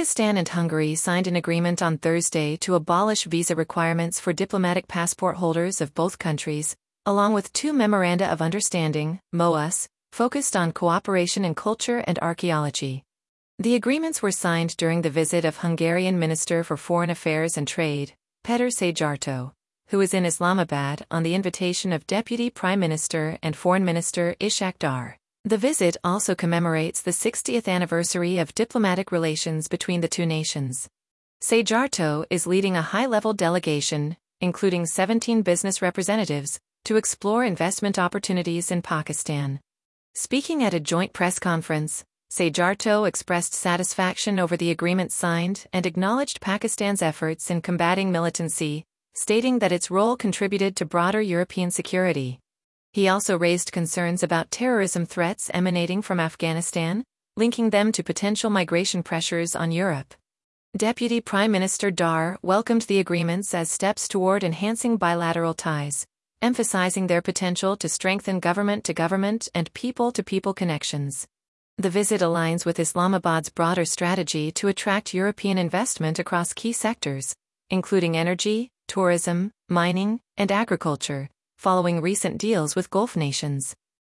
Pakistan and Hungary signed an agreement on Thursday to abolish visa requirements for diplomatic passport holders of both countries, along with two Memoranda of Understanding, MOUs, focused on cooperation in culture and archaeology. The agreements were signed during the visit of Hungarian Minister for Foreign Affairs and Trade, Péter Szijjártó, who is in Islamabad on the invitation of Deputy Prime Minister and Foreign Minister Ishaq Dar. The visit also commemorates the 60th anniversary of diplomatic relations between the two nations. Szijjártó is leading a high-level delegation, including 17 business representatives, to explore investment opportunities in Pakistan. Speaking at a joint press conference, Szijjártó expressed satisfaction over the agreement signed and acknowledged Pakistan's efforts in combating militancy, stating that its role contributed to broader European security. He also raised concerns about terrorism threats emanating from Afghanistan, linking them to potential migration pressures on Europe. Deputy Prime Minister Dar welcomed the agreements as steps toward enhancing bilateral ties, emphasizing their potential to strengthen government-to-government and people-to-people connections. The visit aligns with Islamabad's broader strategy to attract European investment across key sectors, including energy, tourism, mining, and agriculture, following recent deals with Gulf nations.